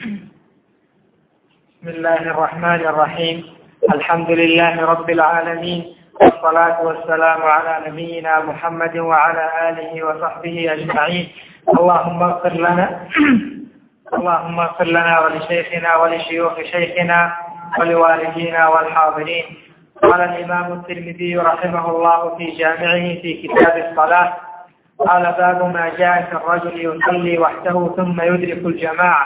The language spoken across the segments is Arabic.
بسم الله الرحمن الرحيم. الحمد لله رب العالمين، والصلاة والسلام على نبينا محمد وعلى آله وصحبه أجمعين. اللهم اغفر لنا ولشيخنا ولشيوخ شيخنا ولوالدينا والحاضرين. قال الإمام الترمذي رحمه الله في جامعه في كتاب الصلاة: قال: باب ما جاء في الرجل يصلي وحده ثم يدرك الجماعة.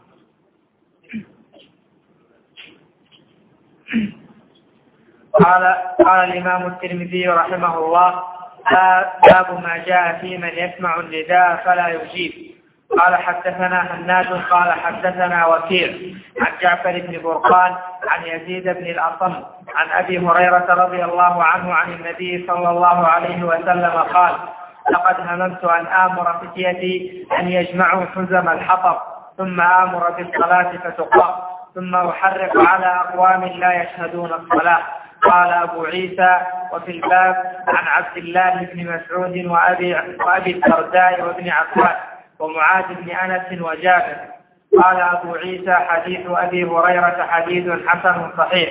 قال الإمام الترمذي رحمه الله: باب ما جاء في من يسمع النداء فلا يجيب. قال: حدثنا هناد قال حدثنا وكيع عن جعفر بن برقان عن يزيد بن الأصم عن أبي هريرة رضي الله عنه عن النبي صلى الله عليه وسلم قال: لقد هممت أن آمر فتيتي أن يجمعوا حزم الحطب ثم آمر بالصلاة فتقام ثم أحرق على أقوام لا يشهدون الصلاة. قال أبو عيسى: وفي الباب عن عبد الله بن مسعود وأبي الدرداء وابن عباس ومعاذ بن أنس وجابر. قال أبو عيسى: حديث أبي هريرة حديث حسن صحيح،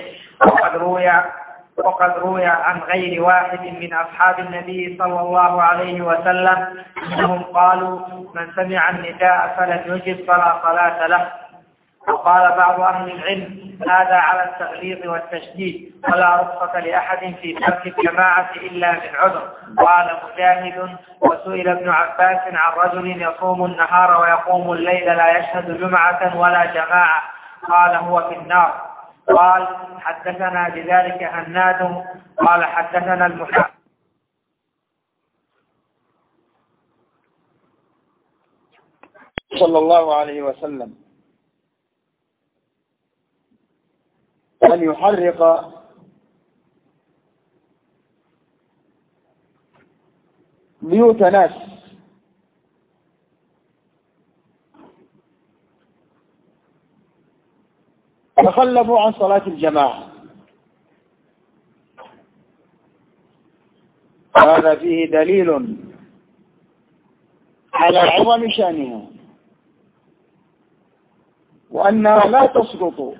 وقد روي عن غير واحد من أصحاب النبي صلى الله عليه وسلم أنهم قالوا: من سمع النداء فلم يجب فلا صلاة له. وقال بعض أهل العلم: هذا على التغليظ والتشديد، ولا رخصة لأحد في ترك الجماعة إلا من عذر. قال مجاهد: وسئل ابن عباس عن رجل يصوم النهار ويقوم الليل لا يشهد جمعة ولا جماعة، قال: هو في النار. قال: حدثنا بذلك هناد قال حدثنا المحمد صلى الله عليه وسلم أن يحرق بيوت ناس تخلفوا عن صلاة الجماعة، هذا فيه دليل على عظم شأنها، وأنها لا تسقط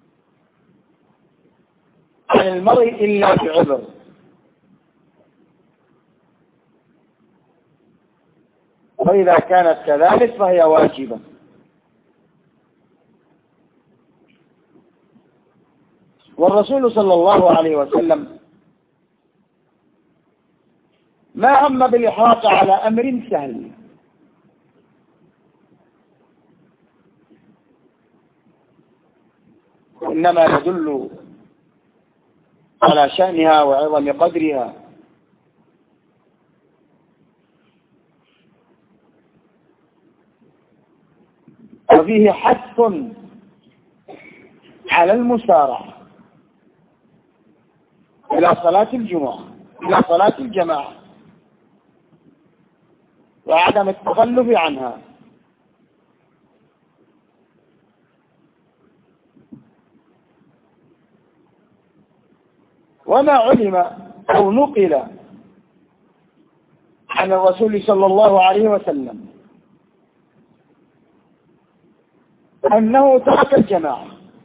عن المرء إلا بعذر. وإذا كانت كذلك فهي واجبة. والرسول صلى الله عليه وسلم ما هم بالإحراق على أمر سهل، إنما يدل على شأنها وعظم قدرها. وفيه حث على المسارعة إلى صلاة الجمعة، إلى صلاة الجماعة، وعدم التخلف عنها. وما علم أو نقل عن الرسول صلى الله عليه وسلم أنه ترك الجماعة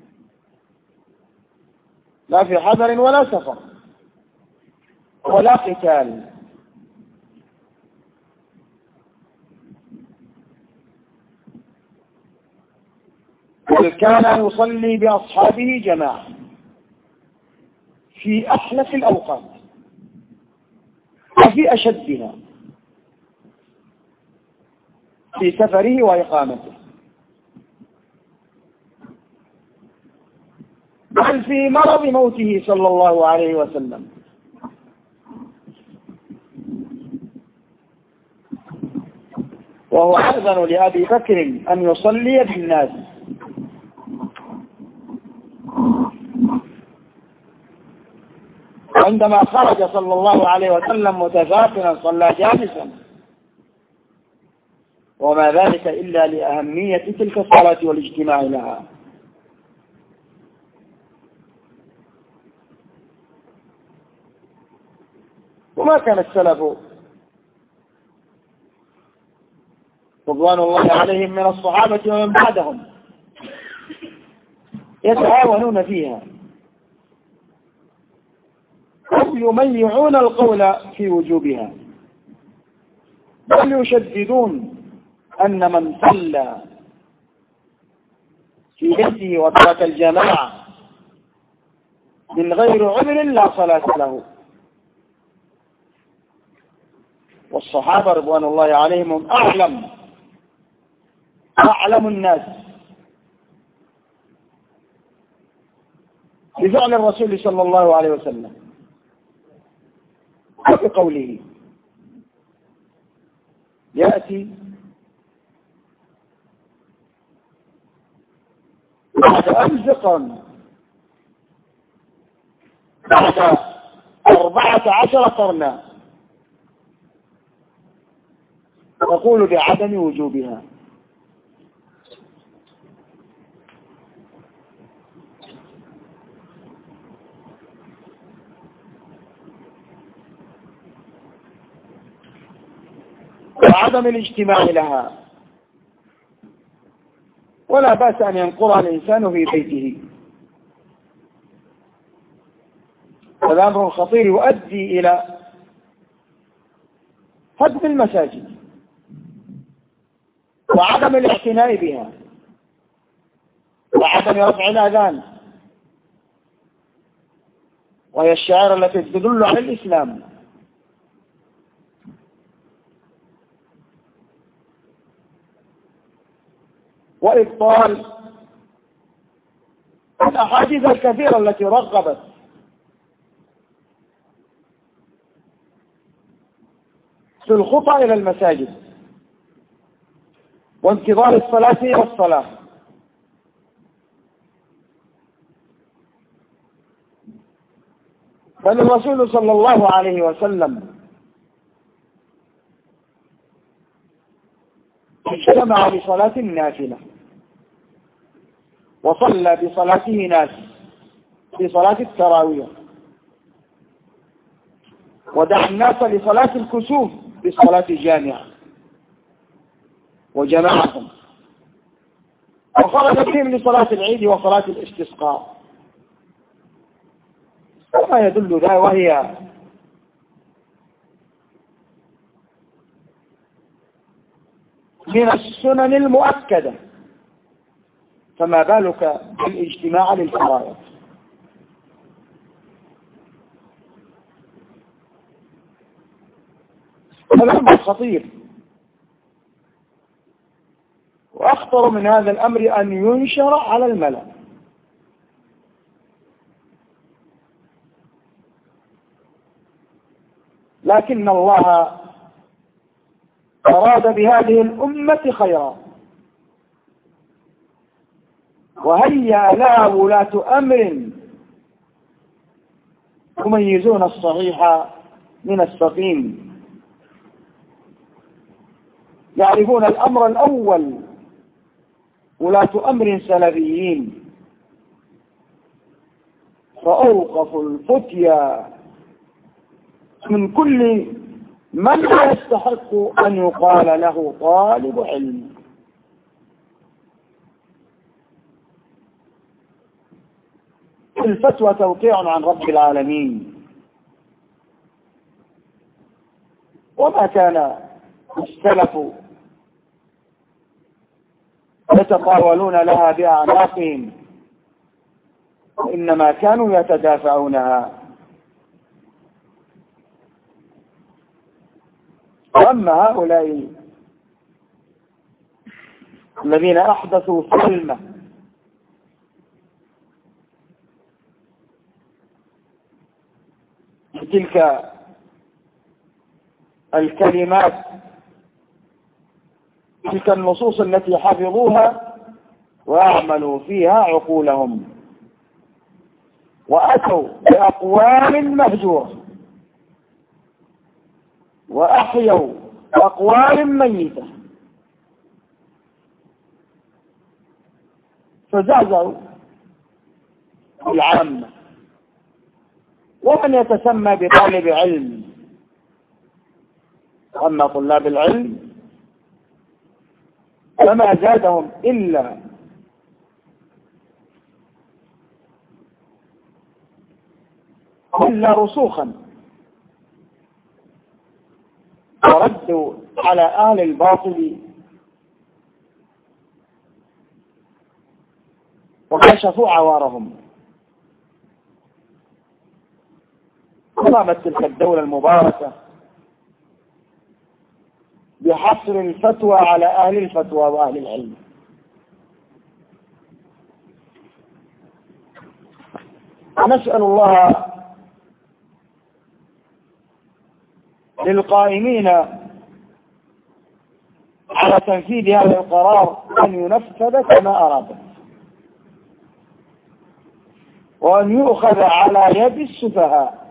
لا في حضر ولا سفر ولا قتال، بل كان يصلي بأصحابه جماعة في أحلف الأوقات وفي أشدها في سفره وإقامته، بل في مرض موته صلى الله عليه وسلم وهو أذن لأبي بكر أن يصلي بالناس، عندما خرج صلى الله عليه وسلم متفاخرا صلى جالسا، وما ذلك إلا لأهمية تلك الصلاة والاجتماع لها. وما كان السلف رضوان الله عليهم من الصحابة ومن بعدهم يتعاونون فيها أو يميعون القول في وجوبها، بل يشددون أن من صلى في بيته وترك الجماعة من غير عذر لا صلاة له. والصحابة رضوان الله عليهم هم أعلم الناس بفعل الرسول صلى الله عليه وسلم وبقوله. يأتي بعد أمزقا بعد 14 قرنا تقول بعدم وجوبها. وعدم الاجتماع لها، ولا بأس أن ينقرها الإنسان في بيته. هذا أمر خطير يؤدي إلى هدم المساجد وعدم الاعتناء بها وعدم رفع الأذان، وهي الشعائر التي تدل على الإسلام. وإبطال الأحاديث الكثيرة التي رغبت في الخطى إلى المساجد وانتظار الصلاة إلى الصلاة. بل الرسول صلى الله عليه وسلم اجتمع بصلاة النافلة وصلى بصلاته ناس في صلاة التراويح، ودعا الناس لصلاة الكسوف بصلاة جامعة وجماعة، وخرج بهم لصلاة العيد وصلاة الاستسقاء. وما يدل ذلك وهي من السنن المؤكدة، فما بالك بالاجتماع للفرائض. الأمر خطير، وأخطر من هذا الأمر أن ينشر على الملأ. لكن الله أراد بهذه الأمة خيرا، وهيأ لها ولاة أمر يميزون الصحيح من السقيم، يعرفون الأمر الأول، ولاة أمر سلفيين، فأوقفوا الفتيا من كل من لا يستحق أن يقال له طالب علم. الفتوى توقيع عن رب العالمين، وما كان السلف يتطاولون لها بأعناقهم، وإنما كانوا يتدافعونها. وأما هؤلاء الذين أحدثوا ظلمة بتلك الكلمات، تلك النصوص التي حفظوها وأعملوا فيها عقولهم، وأتوا بأقوال مهجورة وأحيوا أقوال ميتة، فزعزعوا العامة. ومن يتسمى بطالب علم، أما طلاب العلم فما زادهم إلا إلا رسوخا، وردوا على أهل الباطل وكشفوا عوارهم. قامت تلك الدولة المباركة بحصر الفتوى على أهل الفتوى وأهل العلم. نسأل الله للقائمين على تنفيذ هذا القرار أن ينفذ كما أراده، وأن يؤخذ على يد السفهاء،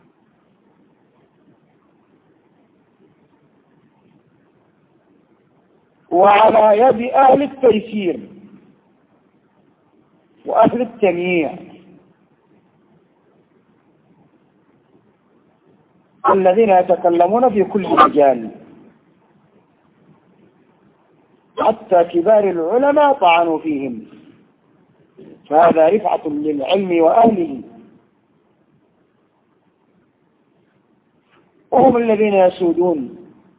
وعلى يد أهل التيسير وأهل التمييع الذين يتكلمون في كل مجال، حتى كبار العلماء طعنوا فيهم، فهذا رفعة للعلم وأهله، وهم الذين يسودون.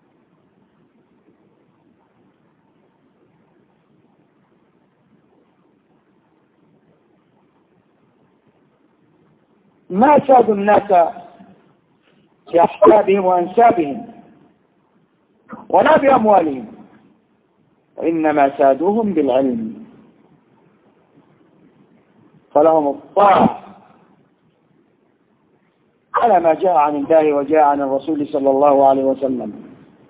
ما سادوا الناس بأحسابهم وأنسابهم ولا بأموالهم، وإنما سادوهم بالعلم، فلهم الطاعة على ما جاء عن الله وجاء عن الرسول صلى الله عليه وسلم،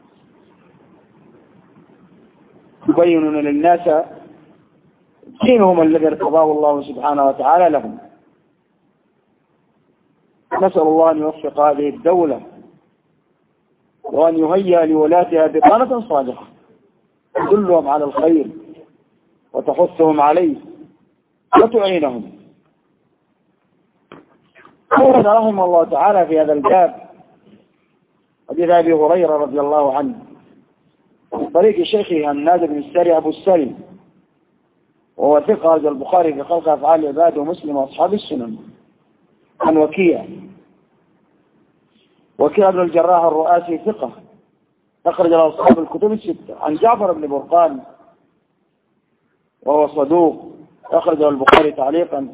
يبينون للناس دينهم الذي ارتضاه الله سبحانه وتعالى لهم. نسأل الله أن يوفق هذه الدولة، وأن يهيئ لولاتها بطانة صالحة تدلهم على الخير وتحثهم عليه وتعينهم. قال رحمه الله تعالى في هذا الباب حديث أبي هريرة رضي الله عنه من طريق شيخه هناد بن السري أبو السري، وهو ثقة رجل البخاري في خلق أفعال العباد ومسلم وأصحاب السنن، عن وكيع بن الجراح الرؤاسي ثقة أخرج له أصحاب الكتب الستة، عن جعفر بن برقان وهو صدوق أخرجه البخاري تعليقا،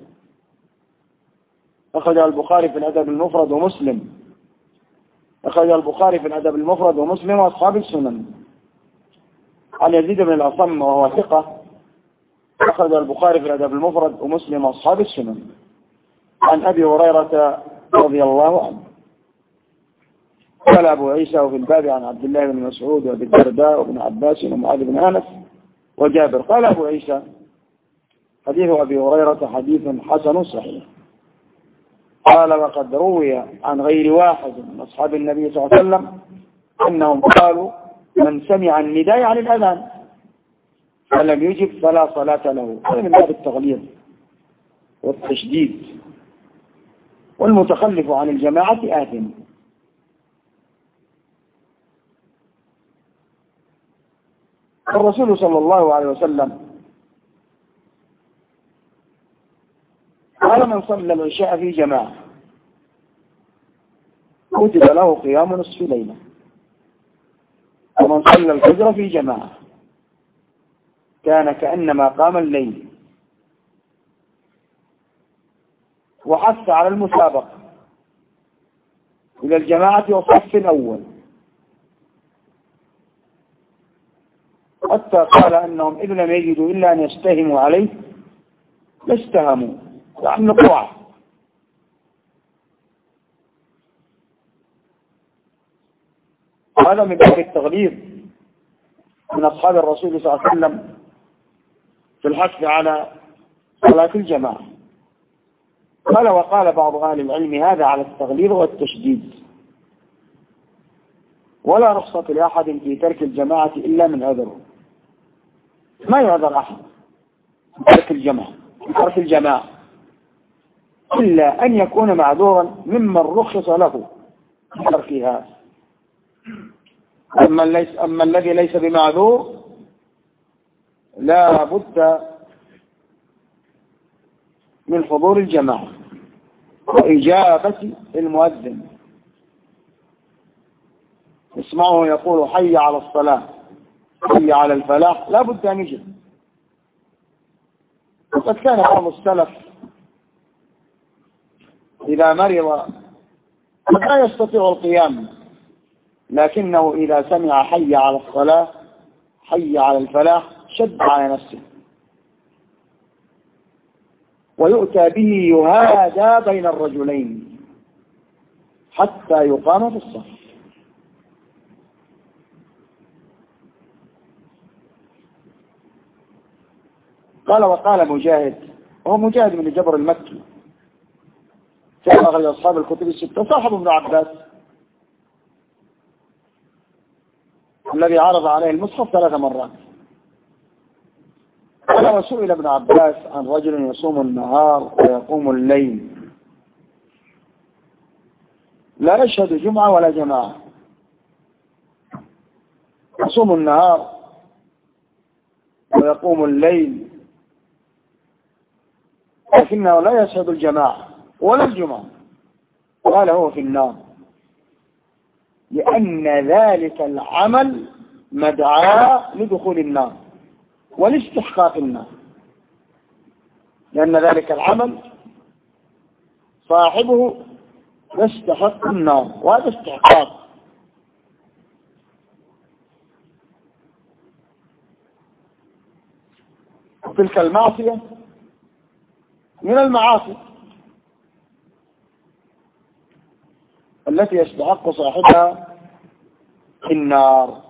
أخرجه البخاري في الأدب المفرد ومسلم، أخرجه البخاري في الأدب المفرد ومسلم وأصحاب السنن، عن يزيد بن الأصم وهو ثقة أخرجه البخاري في الأدب المفرد ومسلم وأصحاب السنن، عن أبي هريرة رضي الله عنه. قال أبو عيسى وفي الباب عن عبد الله بن مسعود وابي الدرداء وابن عباس ومعاذ بن أنس وجابر. قال أبو عيسى حديث أبي هريرة حديث حسن صحيح. قال وقد روي عن غير واحد من أصحاب النبي صلى الله عليه وسلم أنهم قالوا من سمع النداء عن الأذان فلم يجب فلا صلاة له. هذا من باب التغليظ والتشديد، والمتخلف عن الجماعة آثم. الرسول صلى الله عليه وسلم قال من صلى العشاء في جماعة كتب له قيام نصف ليلة، ومن صلى الفجر في جماعة كان كأنما قام الليل. وحث على المسابقة إلى الجماعة والصف الأول، حتى قال أنهم إذ لم يجدوا إلا أن يستهموا عليه لاستهموا، يعني نقوع. هذا من باب التغليظ من أصحاب الرسول صلى الله عليه وسلم في الحث على صلاة الجماعة. قال وقال بعض أهل العلم هذا على التغليظ والتشديد، ولا رخصة لأحد في ترك الجماعة إلا من عذره. ما يعذر أحد ترك الجماعة إلا أن يكون معذورا ممن رخص له تركها. أما الذي ليس بمعذور لا بد من حضور الجماعة. وإجابة المؤذن. اسمعه يقول حي على الصلاة حي على الفلاح، لا بد أن يجب. وقد كان بعض السلف إذا مرض لا يستطيع القيام، لكنه إذا سمع حي على الصلاة حي على الفلاح شد على نفسه ويؤتى به يهادى بين الرجلين حتى يقام في الصف. قال وقال مجاهد، وهو مجاهد من جبر المكي كما أخرج أصحاب الكتب الستة، صاحب ابن عباس الذي عرض عليه المصحف 3 مرات. قال وسئل ابن عباس عن رجل يصوم النهار ويقوم الليل لا يشهد جمعة ولا جماعة، يصوم النهار ويقوم الليل لكنه لا يشهد الجماعة ولا الجمعة، قال هو في النار، لأن ذلك العمل مدعاة لدخول النار ولاستحقاق النار، لأن ذلك العمل صاحبه يستحق النار، وهذا استحقاق. وتلك المعصية من المعاصي التي يستحق صاحبها النار.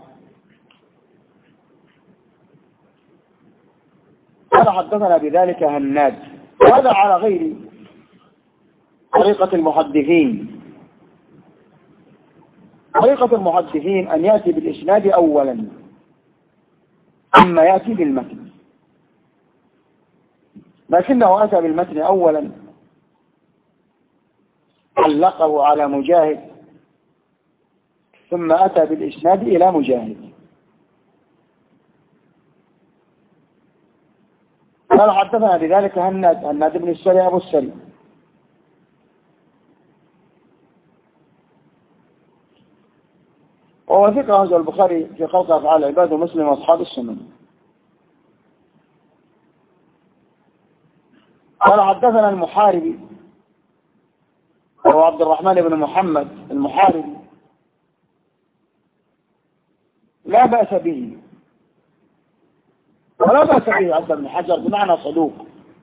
قال حدثنا بذلك هناد، وهذا على غير طريقة المحدثين. طريقة المحدثين أن يأتي بالإسناد أولا ثم يأتي بالمتن، لكنه أتى بالمتن أولا علقه على مجاهد ثم أتى بالإسناد إلى مجاهد. قال حدثنا بذلك هناد بن السري أبو السري وهو ثقة أخرجه البخاري في خلق أفعال العباد ومسلم وأصحاب السنن. قال حدثنا المحاربي وهو عبد الرحمن بن محمد المحاربي لا بأس به ولا بأس به عبد بن حجر بمعنى صدوق،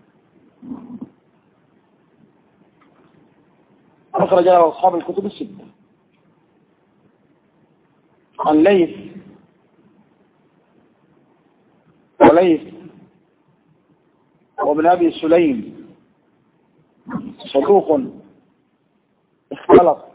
أخرج له أصحاب الكتب الستة. عن ليث وليث وابن أبي سليم صدوق اختلط